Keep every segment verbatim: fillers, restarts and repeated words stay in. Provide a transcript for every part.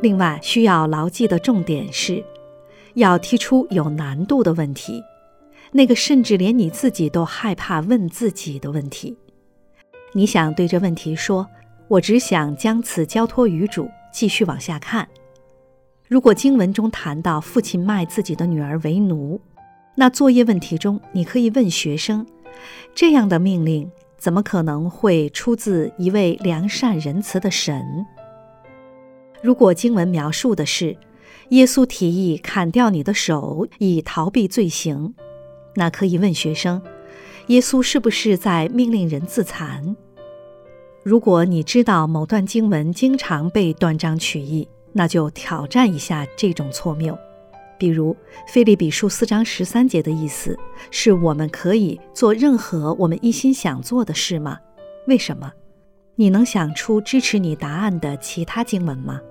另外需要牢记的重点是，要提出有难度的问题，那个甚至连你自己都害怕问自己的问题。你想对这问题说，我只想将此交托于主，继续往下看。如果经文中谈到父亲卖自己的女儿为奴，那作业问题中你可以问学生，这样的命令怎么可能会出自一位良善仁慈的神？如果经文描述的是耶稣提议砍掉你的手以逃避罪行，那可以问学生，耶稣是不是在命令人自残？如果你知道某段经文经常被断章取义，那就挑战一下这种错谬。比如腓立比书四章十三节的意思是我们可以做任何我们一心想做的事吗？为什么？你能想出支持你答案的其他经文吗？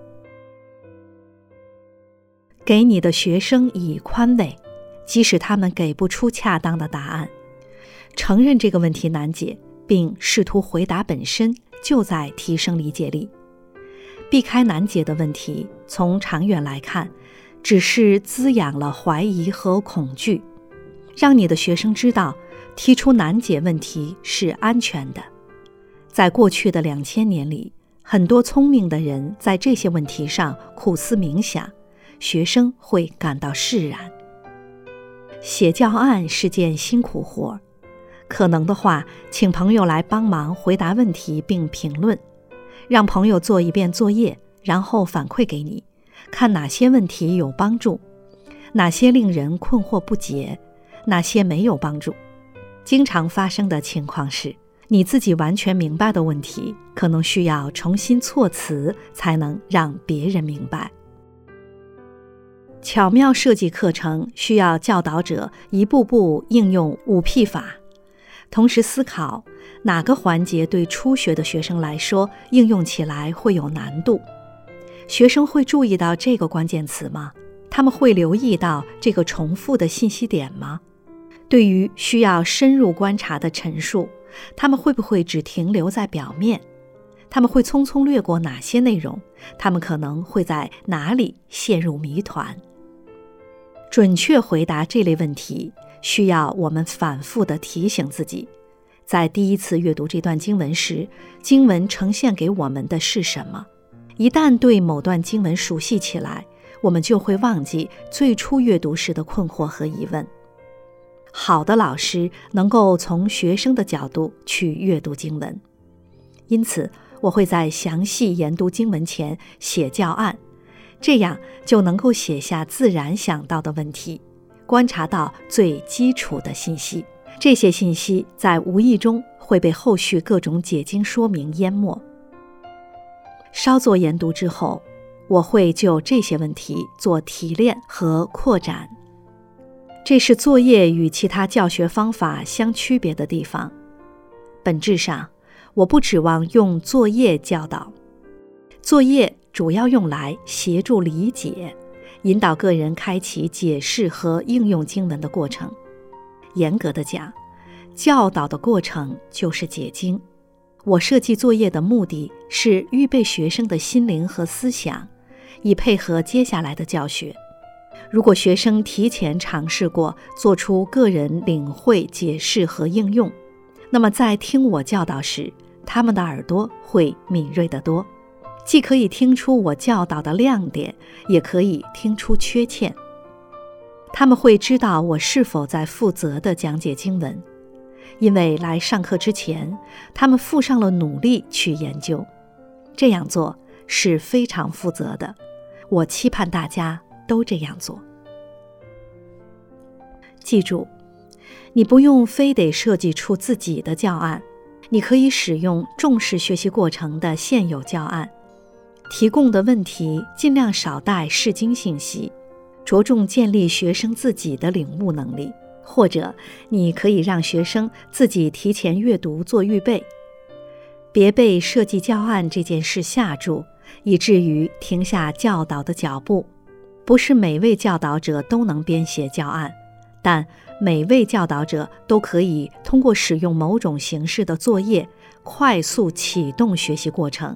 给你的学生以宽慰，即使他们给不出恰当的答案。承认这个问题难解，并试图回答本身就在提升理解力。避开难解的问题，从长远来看，只是滋养了怀疑和恐惧，让你的学生知道提出难解问题是安全的。在过去的两千年里，很多聪明的人在这些问题上苦思冥想，学生会感到释然。写教案是件辛苦活，可能的话，请朋友来帮忙回答问题并评论，让朋友做一遍作业，然后反馈给你，看哪些问题有帮助，哪些令人困惑不解，哪些没有帮助。经常发生的情况是，你自己完全明白的问题，可能需要重新措辞才能让别人明白。巧妙设计课程需要教导者一步步应用五 P 法，同时思考哪个环节对初学的学生来说应用起来会有难度。学生会注意到这个关键词吗？他们会留意到这个重复的信息点吗？对于需要深入观察的陈述，他们会不会只停留在表面？他们会匆匆略过哪些内容？他们可能会在哪里陷入谜团？准确回答这类问题，需要我们反复地提醒自己，在第一次阅读这段经文时，经文呈现给我们的是什么？一旦对某段经文熟悉起来，我们就会忘记最初阅读时的困惑和疑问。好的老师能够从学生的角度去阅读经文，因此我会在详细研读经文前写教案，这样就能够写下自然想到的问题，观察到最基础的信息。这些信息在无意中会被后续各种解经说明淹没。稍作研读之后，我会就这些问题做提炼和扩展。这是作业与其他教学方法相区别的地方。本质上，我不指望用作业教导。作业主要用来协助理解，引导个人开启解释和应用经文的过程。严格的讲，教导的过程就是解经。我设计作业的目的是预备学生的心灵和思想，以配合接下来的教学。如果学生提前尝试过做出个人领会、解释和应用，那么在听我教导时，他们的耳朵会敏锐得多，既可以听出我教导的亮点，也可以听出缺陷。他们会知道我是否在负责地讲解经文，因为来上课之前，他们付上了努力去研究。这样做是非常负责的，我期盼大家都这样做。记住，你不用非得设计出自己的教案，你可以使用重视学习过程的现有教案，提供的问题尽量少带释经信息，着重建立学生自己的领悟能力，或者你可以让学生自己提前阅读做预备。别被设计教案这件事吓住，以至于停下教导的脚步。不是每位教导者都能编写教案，但每位教导者都可以通过使用某种形式的作业，快速启动学习过程，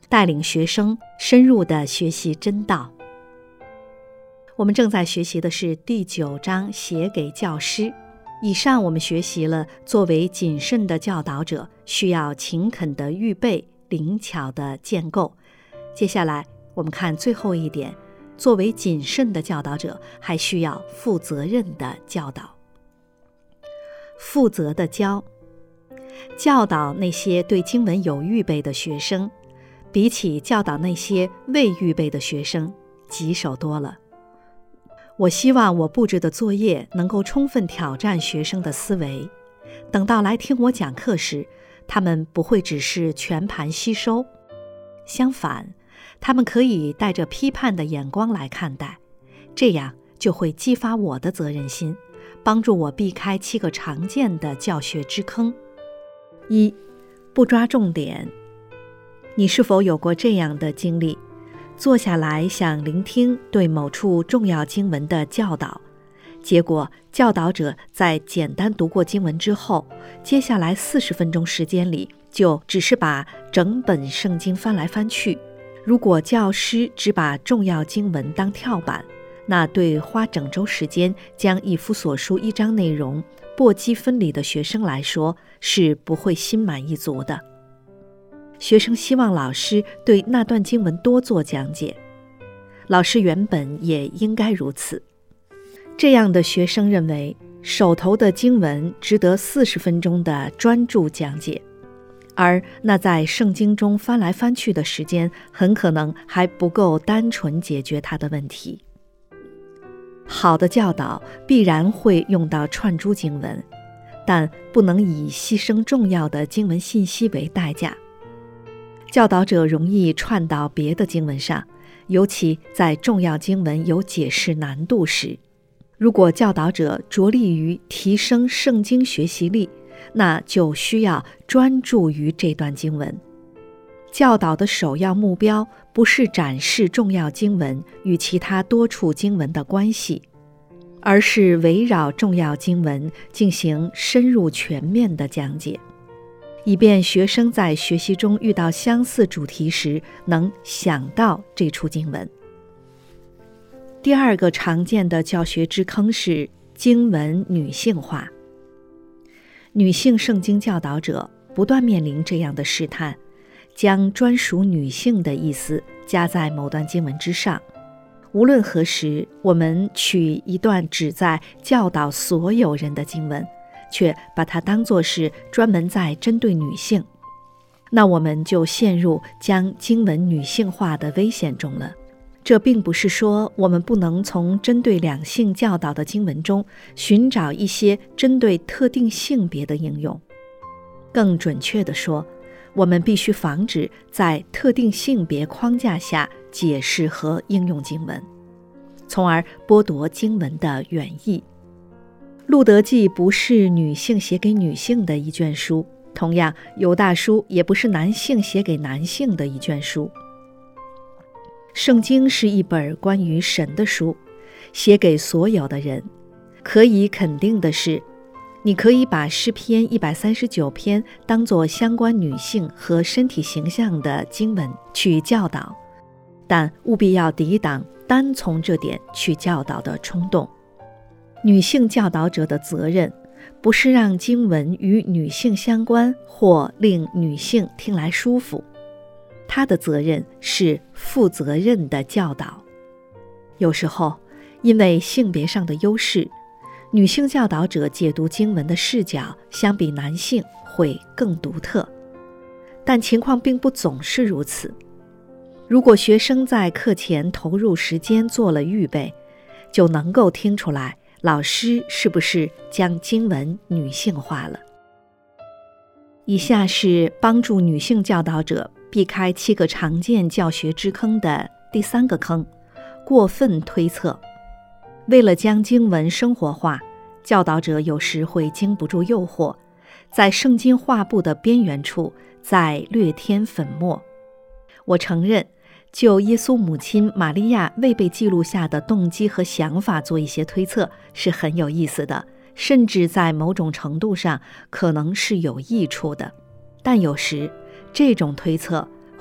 带领学生深入地学习真道。我们正在学习的是第九章写给教师。以上我们学习了作为谨慎的教导者需要勤恳的预备，灵巧的建构。接下来我们看最后一点，作为谨慎的教导者还需要负责任的教导。负责的教，教导那些对经文有预备的学生，比起教导那些未预备的学生棘手多了。我希望我布置的作业能够充分挑战学生的思维，等到来听我讲课时，他们不会只是全盘吸收，相反，他们可以带着批判的眼光来看待，这样就会激发我的责任心，帮助我避开七个常见的教学之坑。一、不抓重点。你是否有过这样的经历？坐下来想聆听对某处重要经文的教导，结果教导者在简单读过经文之后，接下来四十分钟时间里就只是把整本圣经翻来翻去。如果教师只把重要经文当跳板，那对花整周时间将以弗所书一章内容簸箕分离的学生来说，是不会心满意足的。学生希望老师对那段经文多做讲解，老师原本也应该如此。这样的学生认为，手头的经文值得四十分钟的专注讲解，而那在圣经中翻来翻去的时间，很可能还不够单纯解决他的问题。好的教导必然会用到串珠经文，但不能以牺牲重要的经文信息为代价。教导者容易串到别的经文上，尤其在重要经文有解释难度时。如果教导者着力于提升圣经学习力，那就需要专注于这段经文。教导的首要目标不是展示重要经文与其他多处经文的关系，而是围绕重要经文进行深入全面的讲解，以便学生在学习中遇到相似主题时能想到这处经文。第二个常见的教学之坑是经文女性化。女性圣经教导者不断面临这样的试探，将专属女性的意思加在某段经文之上。无论何时，我们取一段旨在教导所有人的经文，却把它当作是专门在针对女性，那我们就陷入将经文女性化的危险中了。这并不是说我们不能从针对两性教导的经文中寻找一些针对特定性别的应用。更准确地说，我们必须防止在特定性别框架下解释和应用经文，从而剥夺经文的原意。路德记不是女性写给女性的一卷书，同样犹大书也不是男性写给男性的一卷书。圣经是一本关于神的书，写给所有的人。可以肯定的是，你可以把诗篇一百三十九篇当作相关女性和身体形象的经文去教导，但务必要抵挡单从这点去教导的冲动。女性教导者的责任不是让经文与女性相关或令女性听来舒服，她的责任是负责任的教导。有时候，因为性别上的优势，女性教导者解读经文的视角相比男性会更独特，但情况并不总是如此。如果学生在课前投入时间做了预备，就能够听出来老师是不是将经文女性化了。以下是帮助女性教导者避开七个常见教学之坑的第三个坑：过分推测。为了将经文生活化，教导者有时会经不住诱惑，在圣经画布的边缘处再略添粉末。我承认，就耶稣母亲玛利亚未被记录下的动机和想法做一些推测是很有意思的，甚至在某种程度上可能是有益处的。但有时这种推测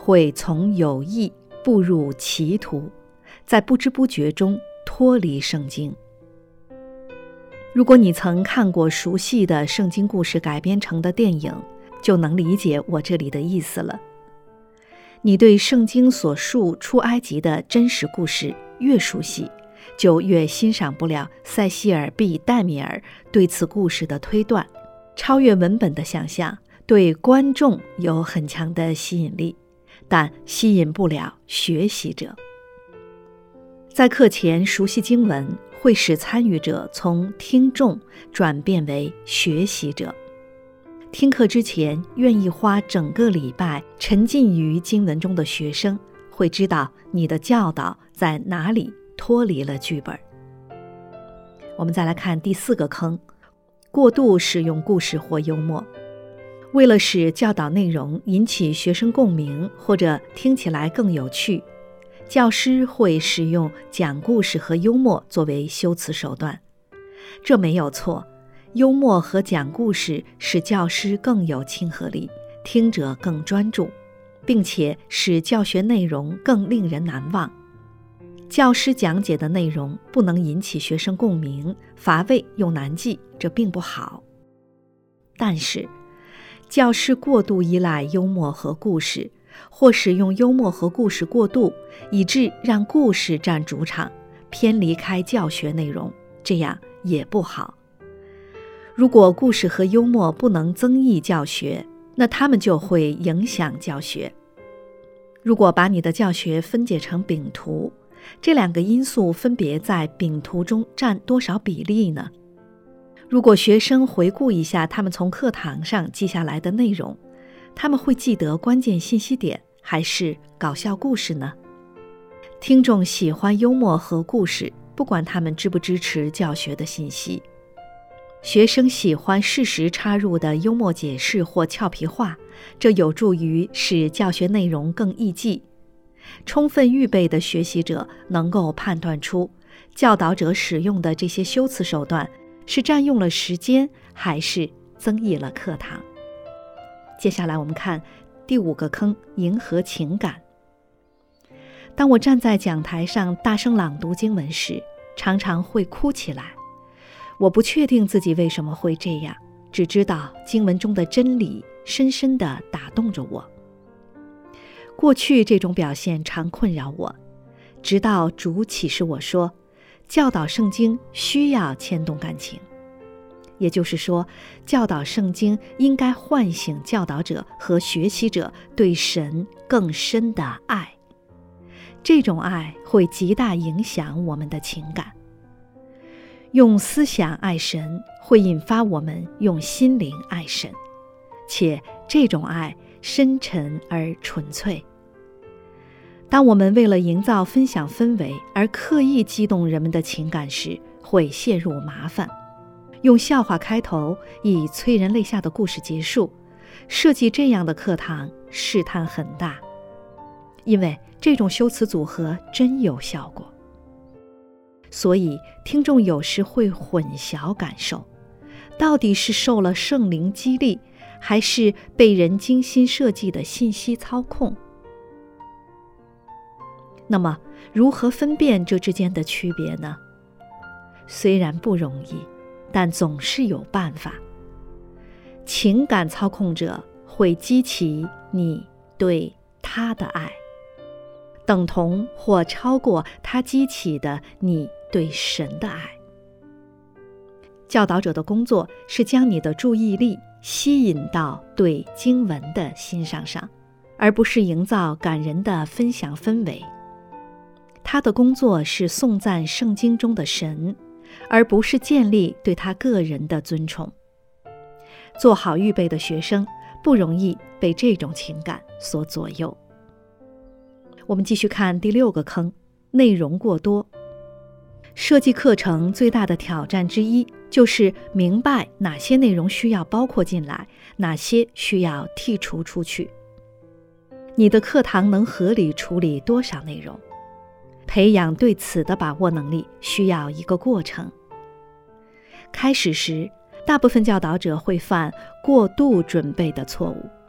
会从有意步入歧途，在不知不觉中脱离圣经。如果你曾看过熟悉的圣经故事改编成的电影，就能理解我这里的意思了。你对圣经所述出埃及的真实故事越熟悉，就越欣赏不了塞西尔 ·B· 戴米尔对此故事的推断，超越文本的想象对观众有很强的吸引力，但吸引不了学习者。在课前熟悉经文，会使参与者从听众转变为学习者。听课之前愿意花整个礼拜沉浸于经文中的学生，会知道你的教导在哪里脱离了剧本。我们再来看第四个坑，过度使用故事或幽默。为了使教导内容引起学生共鸣，或者听起来更有趣，教师会使用讲故事和幽默作为修辞手段。这没有错，幽默和讲故事使教师更有亲和力，听者更专注，并且使教学内容更令人难忘。教师讲解的内容不能引起学生共鸣，乏味又难记，这并不好。但是教师过度依赖幽默和故事，或使用幽默和故事过度，以致让故事占主场，偏离开教学内容，这样也不好。如果故事和幽默不能增益教学，那它们就会影响教学。如果把你的教学分解成饼图，这两个因素分别在饼图中占多少比例呢？如果学生回顾一下他们从课堂上记下来的内容，他们会记得关键信息点还是搞笑故事呢？听众喜欢幽默和故事，不管他们支不支持教学的信息。学生喜欢适时插入的幽默解释或俏皮话，这有助于使教学内容更易记。充分预备的学习者能够判断出教导者使用的这些修辞手段是占用了时间，还是增益了课堂。接下来我们看第五个坑，迎合情感。当我站在讲台上大声朗读经文时，常常会哭起来。我不确定自己为什么会这样，只知道经文中的真理深深地打动着我。过去这种表现常困扰我，直到主启示我说，教导圣经需要牵动感情。也就是说，教导圣经应该唤醒教导者和学习者对神更深的爱。这种爱会极大影响我们的情感。用思想爱神，会引发我们用心灵爱神，且这种爱深沉而纯粹。当我们为了营造分享氛围而刻意激动人们的情感时，会陷入麻烦。用笑话开头，以催人泪下的故事结束，设计这样的课堂试探很大，因为这种修辞组合真有效果。所以听众有时会混淆感受，到底是受了圣灵激励，还是被人精心设计的信息操控？那么如何分辨这之间的区别呢？虽然不容易，但总是有办法。情感操控者会激起你对他的爱，等同或超过他激起的你对神的爱。教导者的工作是将你的注意力吸引到对经文的欣赏上，而不是营造感人的分享氛围。他的工作是颂赞圣经中的神，而不是建立对他个人的尊崇。做好预备的学生不容易被这种情感所左右。我们继续看第六个坑，内容过多。设计课程最大的挑战之一，就是明白哪些内容需要包括进来，哪些需要剔除出去。你的课堂能合理处理多少内容？培养对此的把握能力需要一个过程。开始时，大部分教导者会犯过度准备的错误。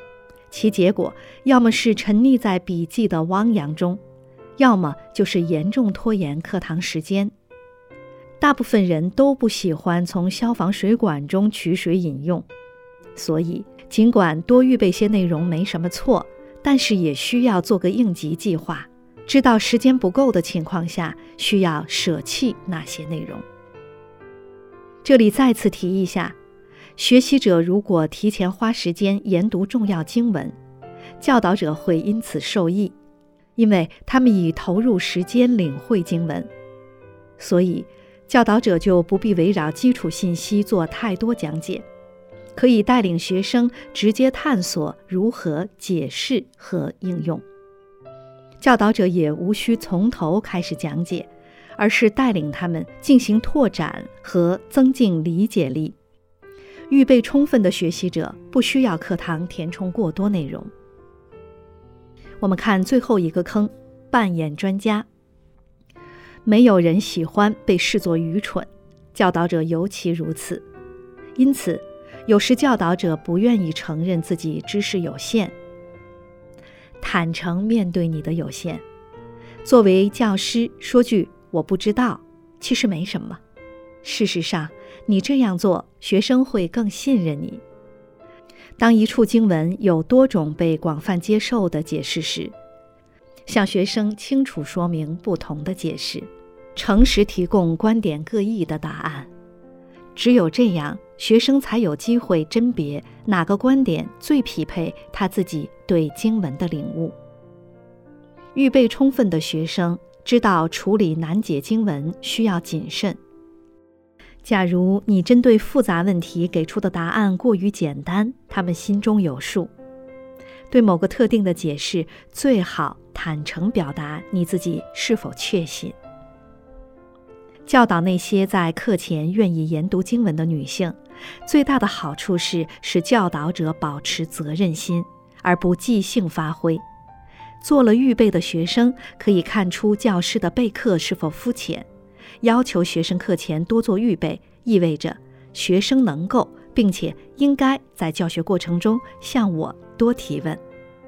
其结果要么是沉溺在笔记的汪洋中，要么就是严重拖延课堂时间。大部分人都不喜欢从消防水管中取水饮用，所以尽管多预备些内容没什么错，但是也需要做个应急计划，知道时间不够的情况下需要舍弃哪些内容。这里再次提一下，学习者如果提前花时间研读重要经文，教导者会因此受益，因为他们已投入时间领会经文，所以教导者就不必围绕基础信息做太多讲解，可以带领学生直接探索如何解释和应用。教导者也无需从头开始讲解，而是带领他们进行拓展和增进理解力。预备充分的学习者不需要课堂填充过多内容。我们看最后一个坑，扮演专家。没有人喜欢被视作愚蠢，教导者尤其如此。因此，有时教导者不愿意承认自己知识有限。坦诚面对你的有限。作为教师，说句我不知道，其实没什么。事实上，你这样做，学生会更信任你。当一处经文有多种被广泛接受的解释时，向学生清楚说明不同的解释，诚实提供观点各异的答案。只有这样，学生才有机会甄别哪个观点最匹配他自己对经文的领悟。预备充分的学生知道处理难解经文需要谨慎。假如你针对复杂问题给出的答案过于简单，他们心中有数。对某个特定的解释，最好坦诚表达你自己是否确信。教导那些在课前愿意研读经文的女性，最大的好处是使教导者保持责任心，而不即兴发挥。做了预备的学生可以看出教师的备课是否肤浅。要求学生课前多做预备，意味着学生能够并且应该在教学过程中向我多提问。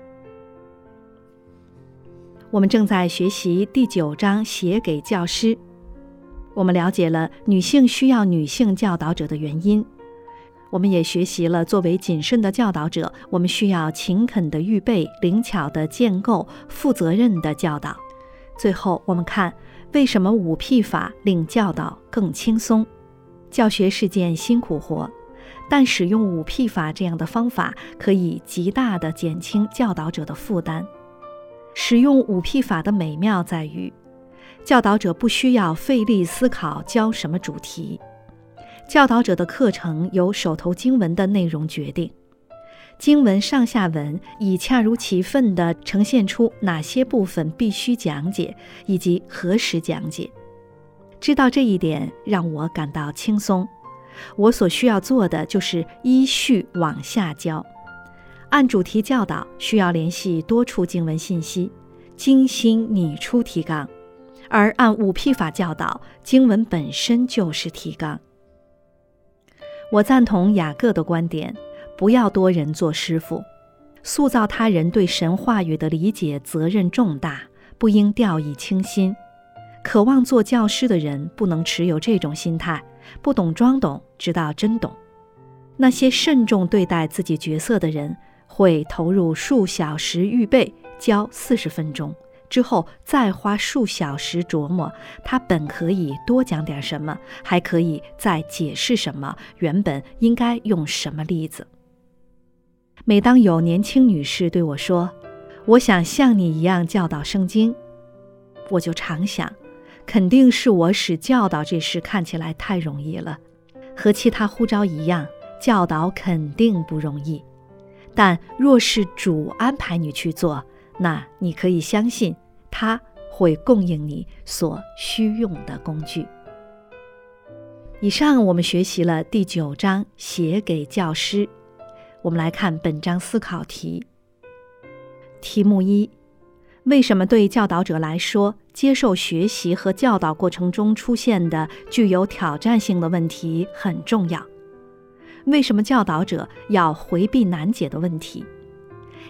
我们正在学习第九章写给教师。我们了解了女性需要女性教导者的原因，我们也学习了作为谨慎的教导者，我们需要勤恳的预备、灵巧的建构、负责任的教导。最后我们看为什么五 P 法令教导更轻松。教学是件辛苦活，但使用五 P 法这样的方法可以极大地减轻教导者的负担。使用五 P 法的美妙在于，教导者不需要费力思考教什么主题，教导者的课程由手头经文的内容决定。经文上下文已恰如其分地呈现出哪些部分必须讲解，以及何时讲解。知道这一点让我感到轻松。我所需要做的就是依序往下教。按主题教导需要联系多处经文信息，精心拟出提纲，而按五 P 法教导，经文本身就是提纲。我赞同雅各的观点，不要多人做师傅，塑造他人对神话语的理解责任重大，不应掉以轻心。渴望做教师的人不能持有这种心态，不懂装懂，直到真懂。那些慎重对待自己角色的人，会投入数小时预备，教四十分钟，之后再花数小时琢磨，他本可以多讲点什么，还可以再解释什么，原本应该用什么例子。每当有年轻女士对我说，我想像你一样教导圣经，我就常想，肯定是我使教导这事看起来太容易了，和其他呼召一样，教导肯定不容易。但若是主安排你去做，那你可以相信他会供应你所需用的工具。以上我们学习了第九章写给教师。我们来看本章思考题。题目一：为什么对教导者来说，接受学习和教导过程中出现的具有挑战性的问题很重要？为什么教导者要回避难解的问题？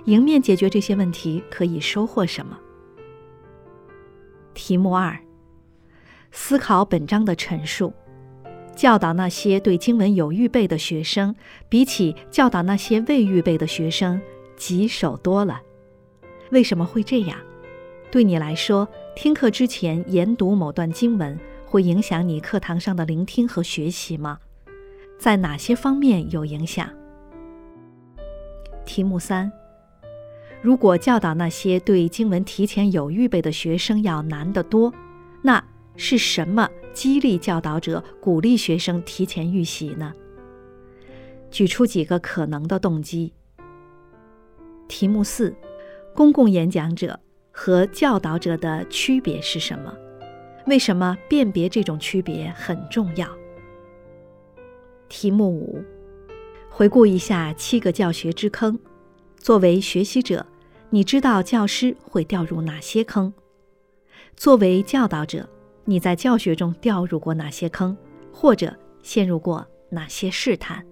迎面解决这些问题可以收获什么？题目二，思考本章的陈述。教导那些对经文有预备的学生，比起教导那些未预备的学生，棘手多了。为什么会这样？对你来说，听课之前研读某段经文，会影响你课堂上的聆听和学习吗？在哪些方面有影响？题目三，如果教导那些对经文提前有预备的学生要难得多，那是什么激励教导者鼓励学生提前预习呢？举出几个可能的动机。题目四，公共演讲者和教导者的区别是什么？为什么辨别这种区别很重要？题目五，回顾一下七个教学之坑。作为学习者，你知道教师会掉入哪些坑？作为教导者，你在教学中掉入过哪些坑，或者陷入过哪些试探？